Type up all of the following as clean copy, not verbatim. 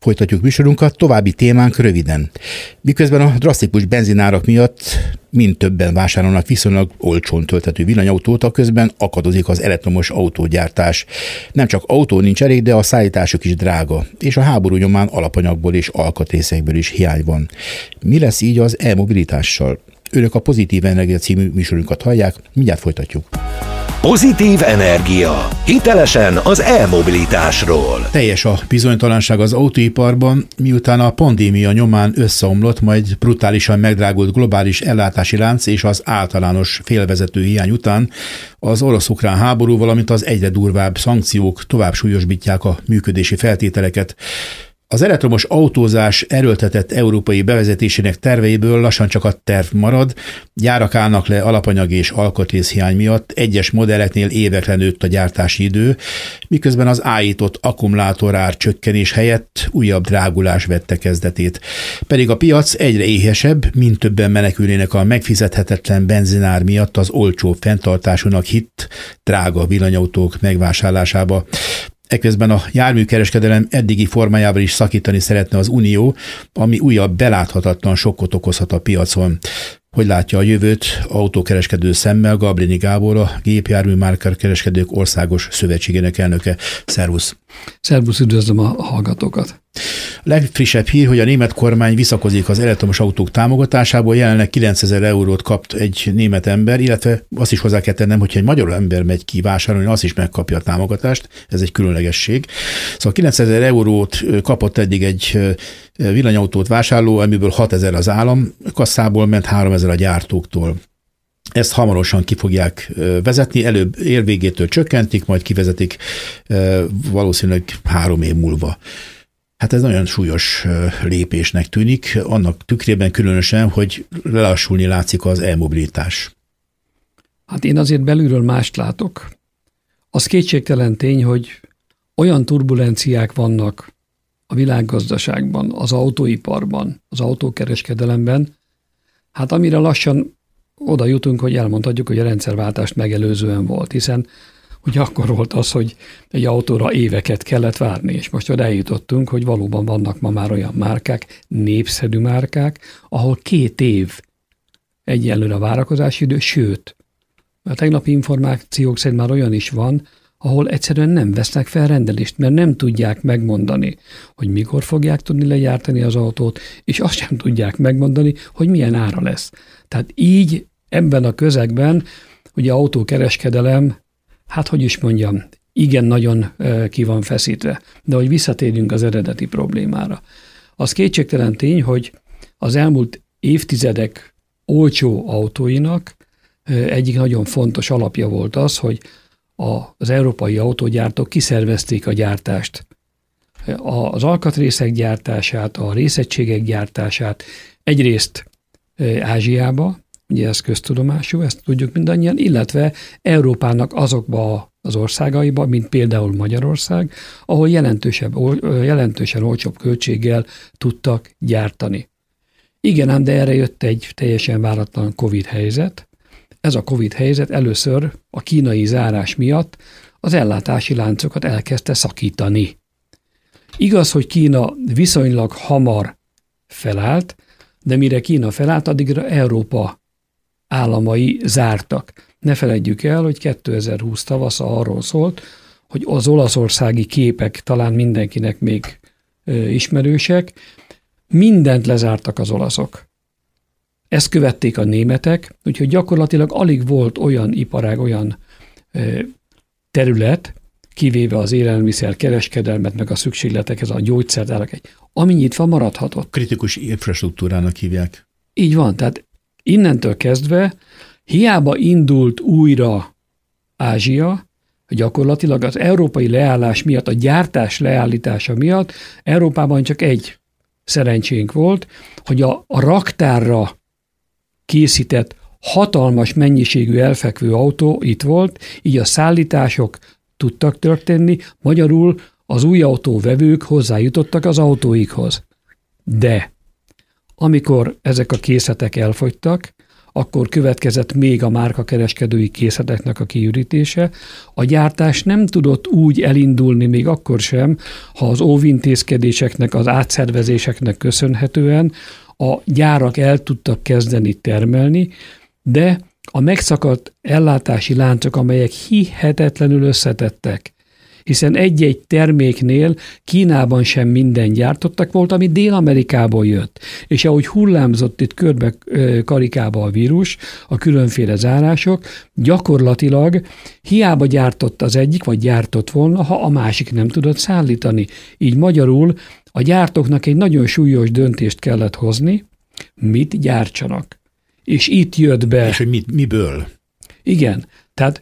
Folytatjuk műsorunkat, további témánk röviden. Miközben a drasztikus benzinárak miatt mind többen vásárolnak viszonylag olcsón tölthető villanyautót, közben akadozik az elektromos autógyártás. Nem csak autó nincs elég, de a szállításuk is drága, és a háború nyomán alapanyagból és alkatrészekből is hiány van. Mi lesz így az e-mobilitással? Önök a Pozitív Energia című műsorunkat hallják, mindjárt folytatjuk. Pozitív Energia. Hitelesen az e-mobilitásról. Teljes a bizonytalanság az autóiparban, miután a pandémia nyomán összeomlott, majd brutálisan megdrágult globális ellátási lánc és az általános félvezető hiány után az orosz-ukrán háború, valamint az egyre durvább szankciók tovább súlyosbítják a működési feltételeket. Az elektromos autózás erőltetett európai bevezetésének terveiből lassan csak a terv marad, gyárak állnak le alapanyag és alkatrészhiány miatt, egyes modelleknél évekre nőtt a gyártási idő, miközben az állított akkumulátorár csökkenés helyett újabb drágulás vette kezdetét. Pedig a piac egyre éhesebb, mind többen menekülnének a megfizethetetlen benzinár miatt az olcsó fenntartásúnak hitt drága villanyautók megvásárlásába. Eközben a járműkereskedelem eddigi formájával is szakítani szeretne az Unió, ami újabb beláthatatlan sokkot okozhat a piacon. Hogy látja a jövőt autókereskedő szemmel Gabrini Gábor, a Gépjárműmárkakereskedők Országos Szövetségének elnöke. Szervusz! Szervusz, üdvözlöm a hallgatókat! Legfrissebb hír, hogy a német kormány visszakozik az elektromos autók támogatásából, jelenleg 9000 eurót kap egy német ember, illetve azt is hozzá kell tennem, hogyha egy magyar ember megy ki vásárolni, az is megkapja a támogatást, ez egy különlegesség. Szóval 9000 eurót kapott eddig egy villanyautót vásárló, amiből 6000 az állam kasszából ment, 3000 a gyártóktól. Ezt hamarosan ki fogják vezetni, előbb érvégétől csökkentik, majd kivezetik valószínűleg 3 év múlva. Hát ez nagyon súlyos lépésnek tűnik, annak tükrében különösen, hogy lelassulni látszik az e-mobilitás. Hát én azért belülről mást látok. Az kétségtelen tény, hogy olyan turbulenciák vannak a világgazdaságban, az autóiparban, az autókereskedelemben, hát amire lassan oda jutunk, hogy elmondhatjuk, hogy a rendszerváltást megelőzően volt, hiszen hogy akkor volt az, hogy egy autóra éveket kellett várni, és most eljutottunk, hogy valóban vannak ma már olyan márkák, népszerű márkák, ahol 2 év egyenlőre a várakozási idő, sőt, a tegnapi információk szerint már olyan is van, ahol egyszerűen nem vesznek fel rendelést, mert nem tudják megmondani, hogy mikor fogják tudni legyártani az autót, és azt sem tudják megmondani, hogy milyen ára lesz. Tehát így ebben a közegben ugye autókereskedelem, hát hogy is mondjam, igen nagyon ki van feszítve. De hogy visszatérjünk az eredeti problémára. Az kétségtelen tény, hogy az elmúlt évtizedek olcsó autóinak egyik nagyon fontos alapja volt az, hogy az európai autógyártók kiszervezték a gyártást. Az alkatrészek gyártását, a részegységek gyártását egyrészt Ázsiába, ugye ez köztudomású, ezt tudjuk mindannyian, illetve Európának azokba az országaiba, mint például Magyarország, ahol jelentősen olcsóbb költséggel tudtak gyártani. Igen ám, de erre jött egy teljesen váratlan Covid helyzet. Ez a Covid helyzet először a kínai zárás miatt az ellátási láncokat elkezdte szakítani. Igaz, hogy Kína viszonylag hamar felállt, de mire Kína felállt, addigra Európa államai zártak. Ne feledjük el, hogy 2020 tavasza arról szólt, hogy az olaszországi képek talán mindenkinek még ismerősek, mindent lezártak az olaszok. Ezt követték a németek, úgyhogy gyakorlatilag alig volt olyan iparág, olyan terület, kivéve az élelmiszer kereskedelmet, meg a szükségletekhez, a gyógyszertárak, ami nyitva maradhatott. Kritikus infrastruktúrának hívják. Így van, tehát innentől kezdve hiába indult újra Ázsia, gyakorlatilag az európai leállás miatt, a gyártás leállítása miatt Európában csak egy szerencsénk volt, hogy a raktárra készített hatalmas mennyiségű elfekvő autó itt volt, így a szállítások tudtak történni, magyarul az új autóvevők hozzájutottak az autóikhoz. De amikor ezek a készletek elfogytak, akkor következett még a márkakereskedői készleteknek a kiürítése. A gyártás nem tudott úgy elindulni még akkor sem, ha az óvintézkedéseknek, az átszervezéseknek köszönhetően a gyárak el tudtak kezdeni termelni, de a megszakadt ellátási láncok, amelyek hihetetlenül összetettek, hiszen egy-egy terméknél Kínában sem minden gyártottak volt, ami Dél-Amerikából jött. És ahogy hullámzott itt körbe karikába a vírus, a különféle zárások, gyakorlatilag hiába gyártott az egyik, vagy gyártott volna, ha a másik nem tudott szállítani. Így magyarul a gyártóknak egy nagyon súlyos döntést kellett hozni, mit gyártsanak. És itt jött be... És hogy miből? Igen, tehát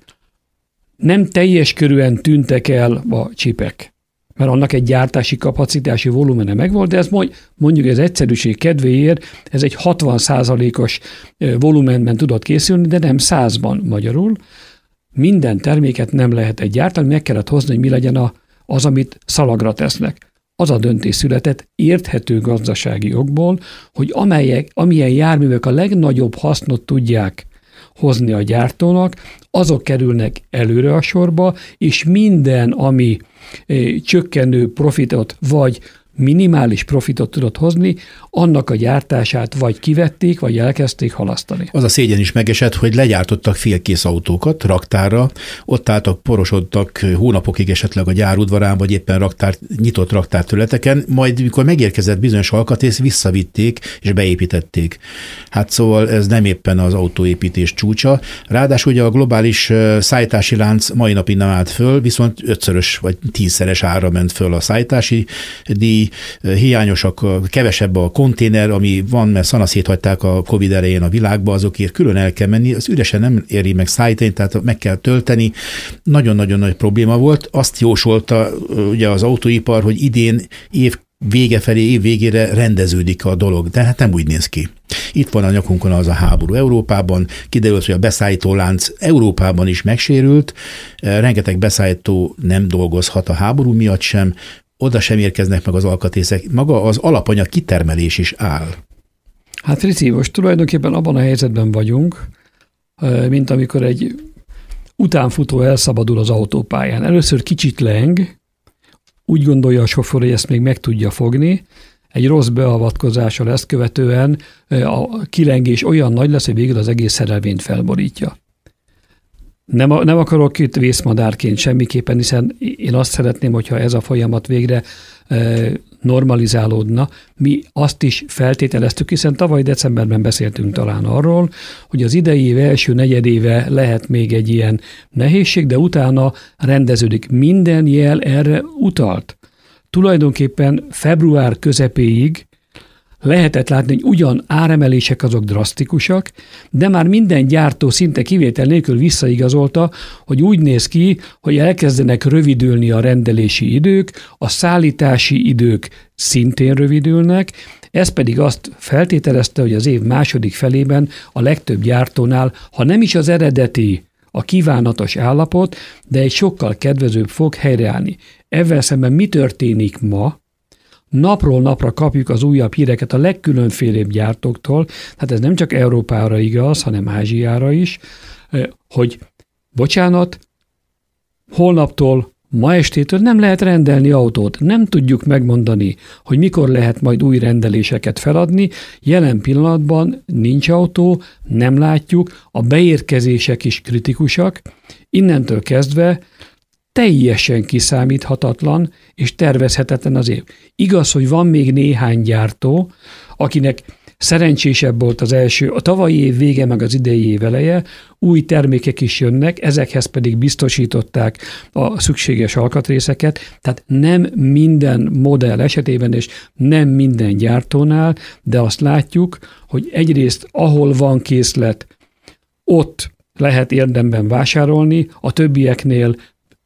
nem teljes körűen tűntek el a csipek, mert annak egy gyártási kapacitási volumene megvolt, de ez mondjuk ez egyszerűség kedvéért, ez egy 60%-os volumenben tudott készülni, de nem 100-ban magyarul. Minden terméket nem lehet gyártani, meg kellett hozni, hogy mi legyen az, amit szalagra tesznek. Az a döntés született érthető gazdasági okból, hogy amilyen járművek a legnagyobb hasznot tudják hozni a gyártónak, azok kerülnek előre a sorba, és minden, ami csökkenő profitot vagy minimális profitot tudott hozni, annak a gyártását vagy kivették, vagy elkezdték halasztani. Az a szégyen is megesett, hogy legyártottak félkész autókat raktárra, ott álltak, porosodtak hónapokig esetleg a gyárudvarán, vagy éppen nyitott raktárterületeken, majd mikor megérkezett bizonyos alkatrész, visszavitték és beépítették. Hát szóval ez nem éppen az autóépítés csúcsa. Ráadásul ugye a globális szállítási lánc mai napig nem állt föl, viszont 5-szörös vagy 10-szeres ára ment föl a szállítási díj, hiányosak, kevesebb a konténer, ami van, mert szanaszét hagyták a Covid elején a világba, azokért külön el kell menni, az üresen nem éri meg szállítani, tehát meg kell tölteni. Nagyon-nagyon nagy probléma volt. Azt jósolta ugye az autóipar, hogy idén év végére rendeződik a dolog, de hát nem úgy néz ki. Itt van a nyakunkon az a háború Európában, kiderült, hogy a beszállítólánc Európában is megsérült, rengeteg beszállító nem dolgozhat a háború miatt sem, oda sem érkeznek meg az alkatrészek, maga az alapanyag kitermelés is áll. Hát Rici, most tulajdonképpen abban a helyzetben vagyunk, mint amikor egy utánfutó elszabadul az autópályán. Először kicsit leng, úgy gondolja a sofőr, hogy ezt még meg tudja fogni, egy rossz beavatkozással ezt követően a kilengés olyan nagy lesz, hogy végül az egész szerelvényt felborítja. Nem akarok itt vészmadárként semmiképpen, hiszen én azt szeretném, hogyha ez a folyamat végre normalizálódna. Mi azt is feltételeztük, hiszen tavaly decemberben beszéltünk talán arról, hogy az idei év első negyedéve lehet még egy ilyen nehézség, de utána rendeződik. Minden jel erre utalt. Tulajdonképpen február közepéig lehetett látni, hogy ugyan áremelések azok drasztikusak, de már minden gyártó szinte kivétel nélkül visszaigazolta, hogy úgy néz ki, hogy elkezdenek rövidülni a rendelési idők, a szállítási idők szintén rövidülnek, ez pedig azt feltételezte, hogy az év második felében a legtöbb gyártónál, ha nem is az eredeti, a kívánatos állapot, de egy sokkal kedvezőbb fog helyreállni. Ezzel szemben mi történik ma? Napról napra kapjuk az újabb híreket a legkülönfélébb gyártóktól, tehát ez nem csak Európára igaz, hanem Ázsiára is, hogy bocsánat, holnaptól, ma estétől nem lehet rendelni autót. Nem tudjuk megmondani, hogy mikor lehet majd új rendeléseket feladni. Jelen pillanatban nincs autó, nem látjuk, a beérkezések is kritikusak. Innentől kezdve teljesen kiszámíthatatlan és tervezhetetlen az év. Igaz, hogy van még néhány gyártó, akinek szerencsésebb volt az első, a tavalyi év vége meg az idei év eleje, új termékek is jönnek, ezekhez pedig biztosították a szükséges alkatrészeket, tehát nem minden modell esetében és nem minden gyártónál, de azt látjuk, hogy egyrészt ahol van készlet, ott lehet érdemben vásárolni, a többieknél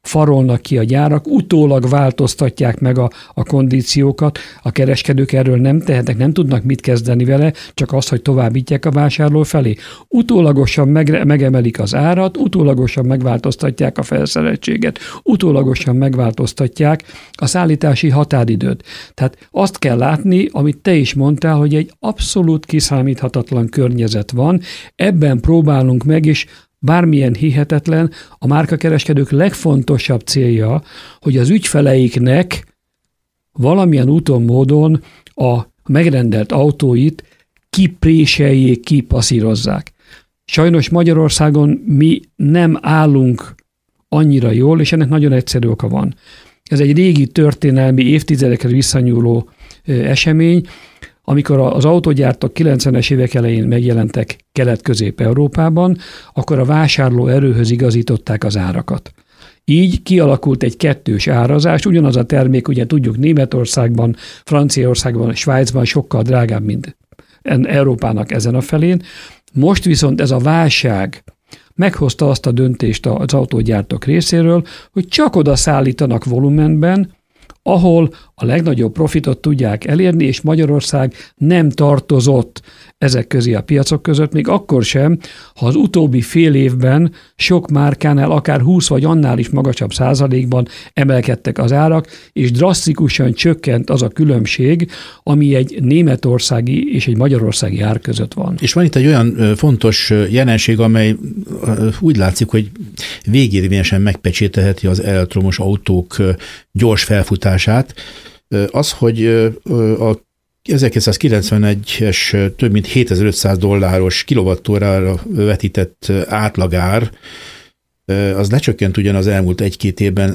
farolnak ki a gyárak, utólag változtatják meg a kondíciókat, a kereskedők erről nem tehetnek, nem tudnak mit kezdeni vele, csak azt, hogy továbbítják a vásárló felé. Utólagosan megemelik az árat, utólagosan megváltoztatják a felszereltséget, utólagosan megváltoztatják a szállítási határidőt. Tehát azt kell látni, amit te is mondtál, hogy egy abszolút kiszámíthatatlan környezet van, ebben próbálunk meg, és bármilyen hihetetlen, a márkakereskedők legfontosabb célja, hogy az ügyfeleiknek valamilyen úton, módon a megrendelt autóit kipréseljék, kipasszírozzák. Sajnos Magyarországon mi nem állunk annyira jól, és ennek nagyon egyszerű oka van. Ez egy régi történelmi, évtizedekre visszanyúló esemény, amikor az autógyártók 90-es évek elején megjelentek Kelet-Közép-Európában, akkor a vásárló erőhöz igazították az árakat. Így kialakult egy kettős árazás, ugyanaz a termék, ugye tudjuk, Németországban, Franciaországban, Svájcban sokkal drágább, mint Európának ezen a felén. Most viszont ez a válság meghozta azt a döntést az autógyártók részéről, hogy csak oda szállítanak volumenben, ahol a legnagyobb profitot tudják elérni, és Magyarország nem tartozott ezek közé a piacok között, még akkor sem, ha az utóbbi fél évben sok márkánál akár 20 vagy annál is magasabb százalékban emelkedtek az árak, és drasztikusan csökkent az a különbség, ami egy németországi és egy magyarországi ár között van. És van itt egy olyan fontos jelenség, amely úgy látszik, hogy végérvényesen megpecsételheti az elektromos autók gyors felfutását, az, hogy a 1991-es több mint $7500 kilowattórára vetített átlagár, az lecsökkent ugyan az elmúlt egy-két évben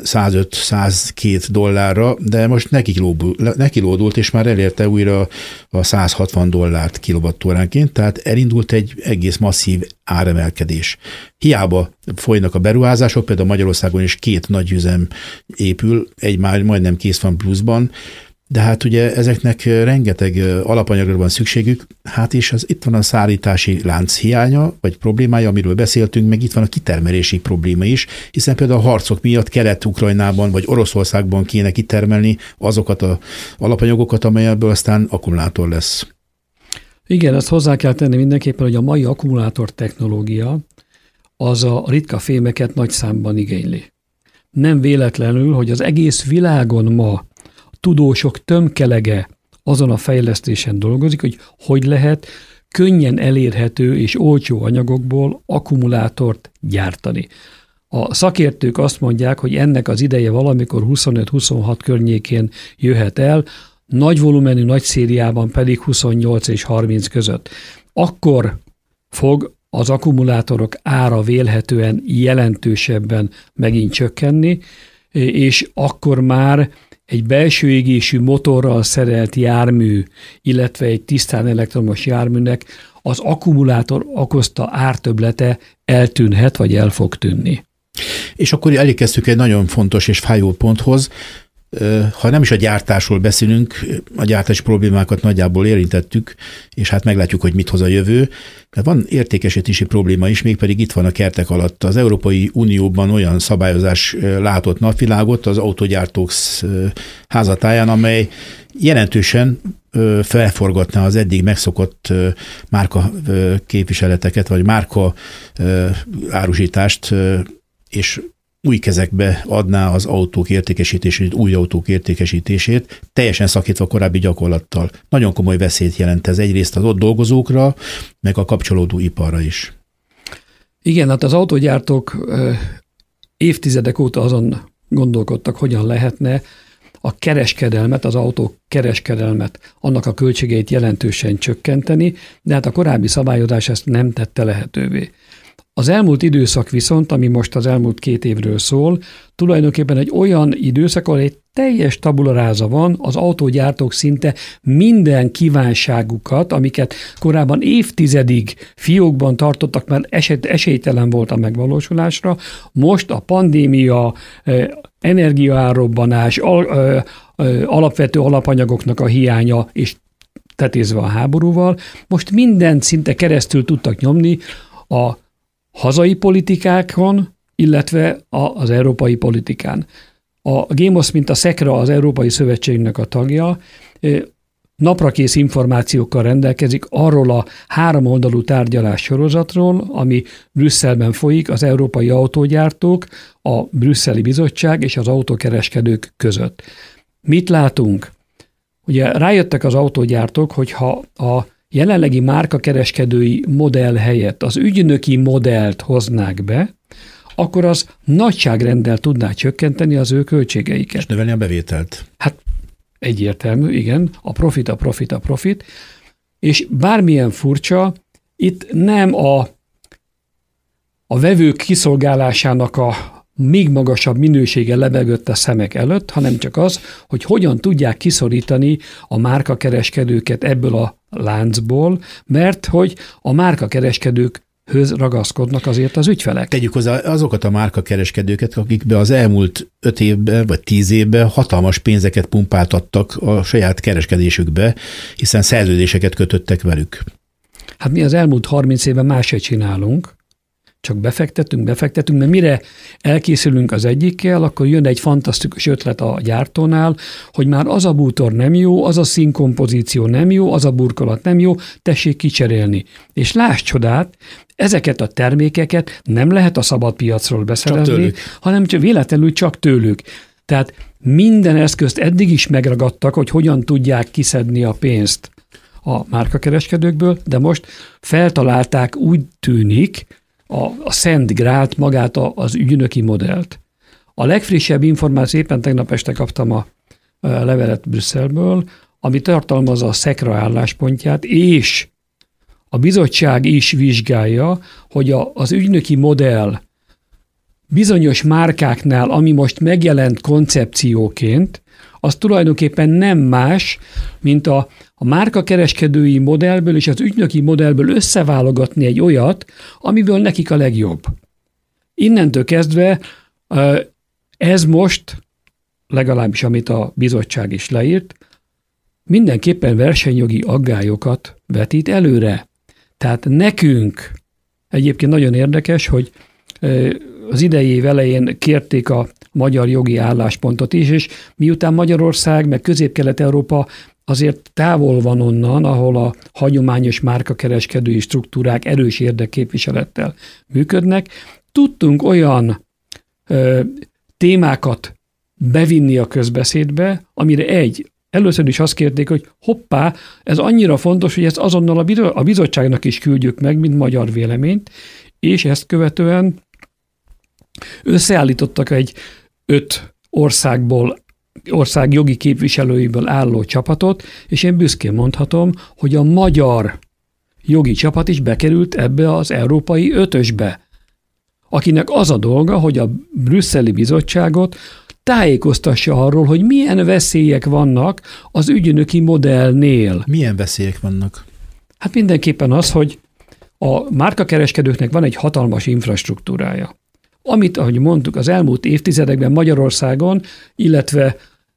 $105-102, de most nekilódult, és már elérte újra a $160 kilowattóránként, tehát elindult egy egész masszív áremelkedés. Hiába folynak a beruházások, például Magyarországon is 2 nagy üzem épül, egy már majdnem kész van pluszban, de hát ugye ezeknek rengeteg alapanyagra van szükségük, hát és itt van a szállítási lánc hiánya, vagy problémája, amiről beszéltünk, meg itt van a kitermelési probléma is, hiszen például a harcok miatt Kelet-Ukrajnában vagy Oroszországban kéne kitermelni azokat az alapanyagokat, amelyebből aztán akkumulátor lesz. Igen, ezt hozzá kell tenni mindenképpen, hogy a mai akkumulátor technológia az a ritka fémeket nagy számban igényli. Nem véletlenül, hogy az egész világon ma tudósok tömkelege azon a fejlesztésen dolgozik, hogy lehet könnyen elérhető és olcsó anyagokból akkumulátort gyártani. A szakértők azt mondják, hogy ennek az ideje valamikor 25-26 környékén jöhet el, nagy volumenű, nagy szériában pedig 28 és 30 között. Akkor fog az akkumulátorok ára vélhetően jelentősebben megint csökkenni, és akkor már egy belső égésű motorral szerelt jármű, illetve egy tisztán elektromos járműnek az akkumulátor okozta ártöblete eltűnhet, vagy el fog tűnni. És akkor elérkeztünk egy nagyon fontos és fájó ponthoz. Ha nem is a gyártásról beszélünk, a gyártási problémákat nagyjából érintettük, és hát meglátjuk, hogy mit hoz a jövő. De van értékesítési probléma is, mégpedig itt van a kertek alatt. Az Európai Unióban olyan szabályozás látott napvilágot az autógyártók házatáján, amely jelentősen felforgatná az eddig megszokott márka képviseleteket, vagy márka árusítást, és új kezekbe adná az autók értékesítését, új autók értékesítését, teljesen szakítva korábbi gyakorlattal. Nagyon komoly veszélyt jelent ez egyrészt az ott dolgozókra, meg a kapcsolódó iparra is. Igen, hát az autógyártók évtizedek óta azon gondolkodtak, hogyan lehetne a kereskedelmet, az autók kereskedelmet, annak a költségeit jelentősen csökkenteni, de hát a korábbi szabályozás ezt nem tette lehetővé. Az elmúlt időszak viszont, ami most az elmúlt 2 évről szól, tulajdonképpen egy olyan időszak, ahol egy teljes tabula rasa van, az autógyártók szinte minden kívánságukat, amiket korábban évtizedig fiókban tartottak, mert esélytelen volt a megvalósulásra, most a pandémia, energiaárrobbanás, alapvető alapanyagoknak a hiánya, és tetézve a háborúval, most mindent szinte keresztül tudtak nyomni a hazai politikákon illetve az európai politikán. A GÉMOSZ, mint a SZEKRA, az Európai Szövetségnek a tagja, naprakész információkkal rendelkezik arról a 3 oldalú tárgyalás sorozatról, ami Brüsszelben folyik az európai autógyártók, a brüsszeli bizottság és az autókereskedők között. Mit látunk? Ugye rájöttek az autógyártók, hogyha a jelenlegi márkakereskedői modell helyett az ügynöki modellt hoznák be, akkor az nagyságrenddel tudná csökkenteni az ő költségeiket. És növelni a bevételt. Hát egyértelmű, igen, a profit, és bármilyen furcsa, itt nem a vevők kiszolgálásának a még magasabb minősége lebegött a szemek előtt, hanem csak az, hogy hogyan tudják kiszorítani a márkakereskedőket ebből a láncból, mert hogy a márkakereskedőkhöz ragaszkodnak azért az ügyfelek. Tegyük hozzá azokat a márkakereskedőket, akikbe az elmúlt 5 évben vagy 10 évben hatalmas pénzeket pumpáltattak a saját kereskedésükbe, hiszen szerződéseket kötöttek velük. Hát mi az elmúlt 30 évben máshogy csinálunk, csak befektetünk, mert mire elkészülünk az egyikkel, akkor jön egy fantasztikus ötlet a gyártónál, hogy már az a bútor nem jó, az a színkompozíció nem jó, az a burkolat nem jó, tessék kicserélni. És láss csodát, ezeket a termékeket nem lehet a szabad piacról beszerezni, hanem véletlenül csak tőlük. Tehát minden eszközt eddig is megragadtak, hogy hogyan tudják kiszedni a pénzt a márkakereskedőkből, de most feltalálták, úgy tűnik, a Szent Grált, magát az ügynöki modellt. A legfrissebb információ, éppen tegnap este kaptam a levelet Brüsszelből, ami tartalmazza a SZEKRA álláspontját, és a bizottság is vizsgálja, hogy az ügynöki modell bizonyos márkáknál, ami most megjelent koncepcióként, az tulajdonképpen nem más, mint a márkakereskedői modellből és az ügynöki modellből összeválogatni egy olyat, amiből nekik a legjobb. Innentől kezdve ez most, legalábbis amit a bizottság is leírt, mindenképpen versenyjogi aggályokat vetít előre. Tehát nekünk egyébként nagyon érdekes, hogy az idei év elején kérték a magyar jogi álláspontot is, és miután Magyarország, meg Közép-Kelet-Európa azért távol van onnan, ahol a hagyományos márkakereskedői struktúrák erős érdekképviselettel működnek, tudtunk olyan témákat bevinni a közbeszédbe, amire először is azt kérték, hogy hoppá, ez annyira fontos, hogy ezt azonnal a bizottságnak is küldjük meg, mint magyar véleményt, és ezt követően összeállítottak egy 5 ország jogi képviselőiből álló csapatot, és én büszkén mondhatom, hogy a magyar jogi csapat is bekerült ebbe az európai 5-ösbe, akinek az a dolga, hogy a brüsszeli bizottságot tájékoztassa arról, hogy milyen veszélyek vannak az ügynöki modellnél. Milyen veszélyek vannak? Hát mindenképpen az, hogy a márkakereskedőknek van egy hatalmas infrastruktúrája, amit, ahogy mondtuk, az elmúlt évtizedekben Magyarországon, illetve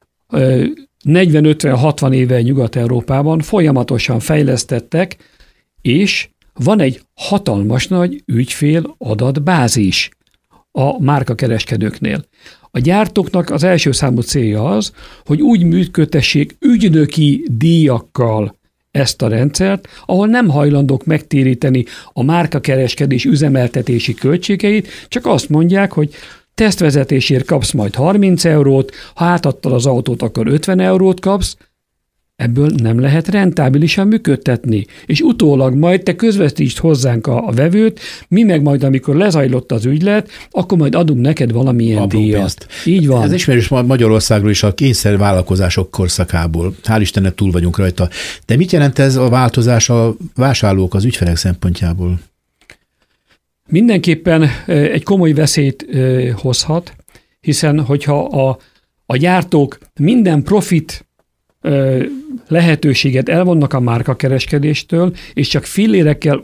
40-50-60 éve Nyugat-Európában folyamatosan fejlesztettek, és van egy hatalmas nagy ügyfél adatbázis a márkakereskedőknél. A gyártóknak az első számú célja az, hogy úgy működtessék ügynöki díjakkal ezt a rendszert, ahol nem hajlandók megtéríteni a márkakereskedés üzemeltetési költségeit, csak azt mondják, hogy tesztvezetésért kapsz majd 30 eurót, ha átadtad az autót, akkor 50 eurót kapsz, ebből nem lehet rentábilisan működtetni. És utólag majd te közvetítsd hozzánk a vevőt, mi meg majd, amikor lezajlott az ügylet, akkor majd adunk neked valamilyen díjat. Így van. Ez ismerős Magyarországról is a kényszervállalkozások korszakából. Hál' Istennek túl vagyunk rajta. De mit jelent ez a változás a vásárlók, az ügyfelek szempontjából? Mindenképpen egy komoly veszélyt hozhat, hiszen hogyha a gyártók minden profit lehetőséget elvonnak a márkakereskedéstől, és csak fillérekkel,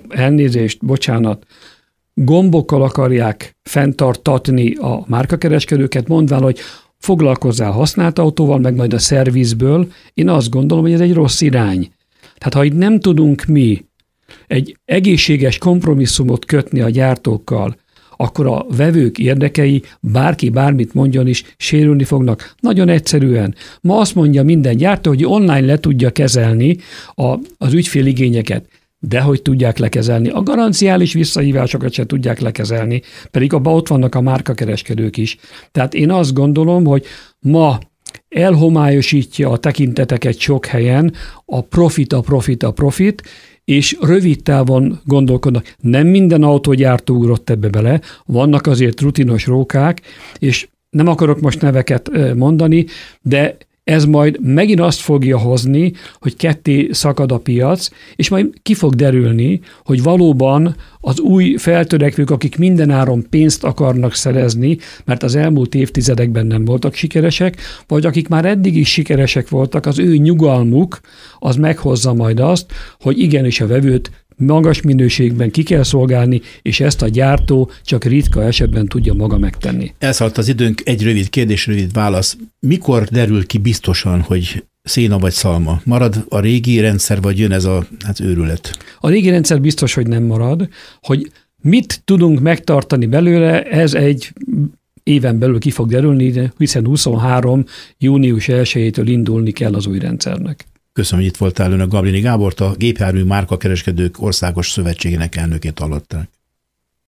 gombokkal akarják fenntartatni a márkakereskedőket, mondván, hogy foglalkozzál használt autóval, meg majd a szervizből, én azt gondolom, hogy ez egy rossz irány. Tehát ha itt nem tudunk mi egy egészséges kompromisszumot kötni a gyártókkal, akkor a vevők érdekei, bárki bármit mondjon is, sérülni fognak. Nagyon egyszerűen. Ma azt mondja minden gyártó, hogy online le tudja kezelni az ügyféligényeket. De hogy tudják lekezelni? A garanciális visszahívásokat se tudják lekezelni, pedig abban ott vannak a márkakereskedők is. Tehát én azt gondolom, hogy ma elhomályosítja a tekinteteket sok helyen, a profit, és rövid távon gondolkodnak. Nem minden autógyártó ugrott ebbe bele, vannak azért rutinos rókák, és nem akarok most neveket mondani, de ez majd megint azt fogja hozni, hogy ketté szakad a piac, és majd ki fog derülni, hogy valóban az új feltörekvők, akik mindenáron pénzt akarnak szerezni, mert az elmúlt évtizedekben nem voltak sikeresek, vagy akik már eddig is sikeresek voltak, az ő nyugalmuk az meghozza majd azt, hogy igenis a vevőt magas minőségben ki kell szolgálni, és ezt a gyártó csak ritka esetben tudja maga megtenni. Elszaladt az időnk, egy rövid kérdés, rövid válasz. Mikor derül ki biztosan, hogy széna vagy szalma? Marad a régi rendszer, vagy jön ez az őrület? A régi rendszer biztos, hogy nem marad. Hogy mit tudunk megtartani belőle, ez egy éven belül ki fog derülni, hiszen 23. június 1-től indulni kell az új rendszernek. Köszönöm, hogy itt voltál. Önök Gabrini Gábort, a Gépjármű Márkakereskedők Országos Szövetségének elnökét hallották.